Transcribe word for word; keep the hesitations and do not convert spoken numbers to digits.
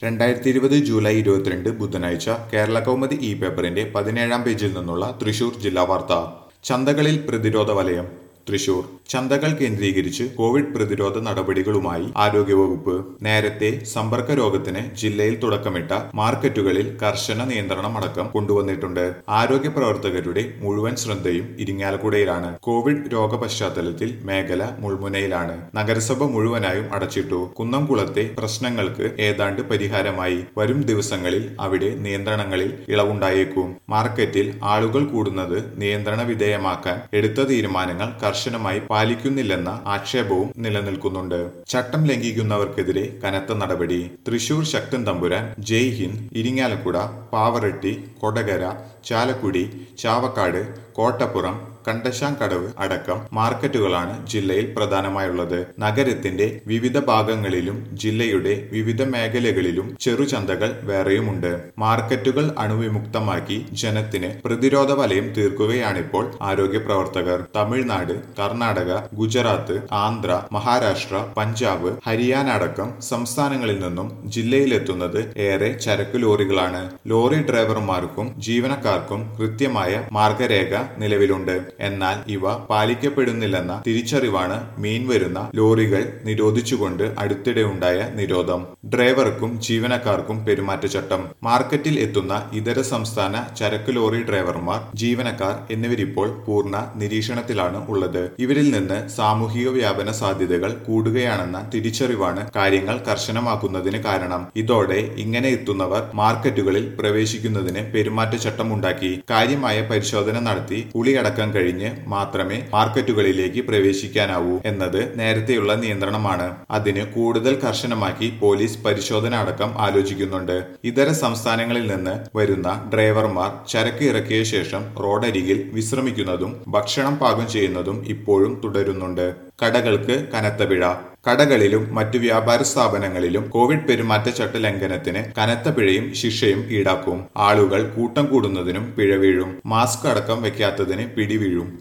രണ്ടായിരത്തി ഇരുപത് ജൂലൈ ഇരുപത്തിരണ്ട് ബുധനാഴ്ച കേരള കൗമുദി ഇ പേപ്പറിന്റെ പതിനേഴാം പേജിൽ നിന്നുള്ള തൃശൂർ ജില്ലാ വാർത്ത. ചന്തകളിൽ പ്രതിരോധ വലയം. തൃശൂർ ചന്തകൾ കേന്ദ്രീകരിച്ച് കോവിഡ് പ്രതിരോധ നടപടികളുമായി ആരോഗ്യവകുപ്പ്. നേരത്തെ സമ്പർക്ക രോഗത്തിന് ജില്ലയിൽ തുടക്കമിട്ട മാർക്കറ്റുകളിൽ കർശന നിയന്ത്രണം അടക്കം കൊണ്ടുവന്നിട്ടുണ്ട്. ആരോഗ്യ പ്രവർത്തകരുടെ മുഴുവൻ ശ്രദ്ധയും ഇരിങ്ങാലക്കുടയിലാണ്. കോവിഡ് രോഗ പശ്ചാത്തലത്തിൽ മേഖല മുൾമുനയിലാണ്. നഗരസഭ മുഴുവനായും അടച്ചിട്ടു. കുന്നംകുളത്തെ പ്രശ്നങ്ങൾക്ക് ഏതാണ്ട് പരിഹാരമായി. വരും ദിവസങ്ങളിൽ അവിടെ നിയന്ത്രണങ്ങളിൽ ഇളവുണ്ടായേക്കും. മാർക്കറ്റിൽ ആളുകൾ കൂടുന്നത് നിയന്ത്രണ വിധേയമാക്കാൻ എടുത്ത തീരുമാനങ്ങൾ കർശനമായി പാലിക്കുന്നില്ലെന്ന ആക്ഷേപവും നിലനിൽക്കുന്നുണ്ട്. ചട്ടം ലംഘിക്കുന്നവർക്കെതിരെ കനത്ത നടപടി. തൃശൂർ ശക്തൻ തമ്പുരാൻ, ജയ് ഹിന്ദ്, ഇരിങ്ങാലക്കുട, പാവറട്ടി, കൊടകര, ചാലക്കുടി, ചാവക്കാട്, കോട്ടപ്പുറം, കണ്ടശാംകടവ് അടക്കം മാർക്കറ്റുകളാണ് ജില്ലയിൽ പ്രധാനമായുള്ളത്. നഗരത്തിന്റെ വിവിധ ഭാഗങ്ങളിലും ജില്ലയുടെ വിവിധ മേഖലകളിലും ചെറുചന്തകൾ വേറെയുമുണ്ട്. മാർക്കറ്റുകൾ അണുവിമുക്തമാക്കി ജനത്തിന് പ്രതിരോധ വലയം തീർക്കുകയാണിപ്പോൾ ആരോഗ്യ പ്രവർത്തകർ. തമിഴ്നാട്, കർണാടക, ഗുജറാത്ത്, ആന്ധ്ര, മഹാരാഷ്ട്ര, പഞ്ചാബ്, ഹരിയാന അടക്കം സംസ്ഥാനങ്ങളിൽ നിന്നും ജില്ലയിലെത്തുന്നത് ഏറെ ചരക്ക് ലോറികളാണ്. ലോറി ഡ്രൈവർമാർക്കും ജീവനക്കാർക്കും കൃത്യമായ മാർഗരേഖ നിലവിലുണ്ട്. എന്നാൽ ഇവ പാലിക്കപ്പെടുന്നില്ലെന്ന തിരിച്ചറിവാണ് മീൻ വരുന്ന ലോറികൾ നിരോധിച്ചുകൊണ്ട് അടുത്തിടെ ഉണ്ടായ നിരോധം. ഡ്രൈവർക്കും ജീവനക്കാർക്കും പെരുമാറ്റച്ചട്ടം. മാർക്കറ്റിൽ എത്തുന്ന ഇതര സംസ്ഥാന ചരക്ക് ലോറി ഡ്രൈവർമാർ, ജീവനക്കാർ എന്നിവരിപ്പോൾ പൂർണ്ണ നിരീക്ഷണത്തിലാണ് ഉള്ളത്. ഇവരിൽ നിന്ന് സാമൂഹിക വ്യാപന സാധ്യതകൾ കൂടുകയാണെന്ന തിരിച്ചറിവാണ് കാര്യങ്ങൾ കർശനമാക്കുന്നതിന് കാരണം. ഇതോടെ ഇങ്ങനെ എത്തുന്നവർ മാർക്കറ്റുകളിൽ പ്രവേശിക്കുന്നതിന് പെരുമാറ്റച്ചട്ടമുണ്ടാക്കി. കാര്യമായ പരിശോധന നടത്തി കുളിയടക്കം കഴിഞ്ഞ് മാത്രമേ മാർക്കറ്റുകളിലേക്ക് പ്രവേശിക്കാനാവൂ എന്നത് നേരത്തെയുള്ള നിയന്ത്രണമാണ്. അതിന് കൂടുതൽ കർശനമാക്കി പോലീസ് പരിശോധന അടക്കം ആലോചിക്കുന്നുണ്ട്. ഇതര സംസ്ഥാനങ്ങളിൽ നിന്ന് വരുന്ന ഡ്രൈവർമാർ ചരക്ക് ഇറക്കിയ ശേഷം റോഡരികിൽ വിശ്രമിക്കുന്നതും ഭക്ഷണം പാകം ചെയ്യുന്നതും ഇപ്പോഴും തുടരുന്നുണ്ട്. കടകൾക്ക് കനത്ത പിഴ. കടകളിലും മറ്റു വ്യാപാര സ്ഥാപനങ്ങളിലും കോവിഡ് പെരുമാറ്റച്ചട്ട ലംഘനത്തിന് കനത്ത പിഴയും ശിക്ഷയും ഈടാക്കും. ആളുകൾ കൂട്ടം കൂടുന്നതിനും പിഴ വീഴും. മാസ്ക് അടക്കം വെക്കാത്തതിന് പിടി വീഴും.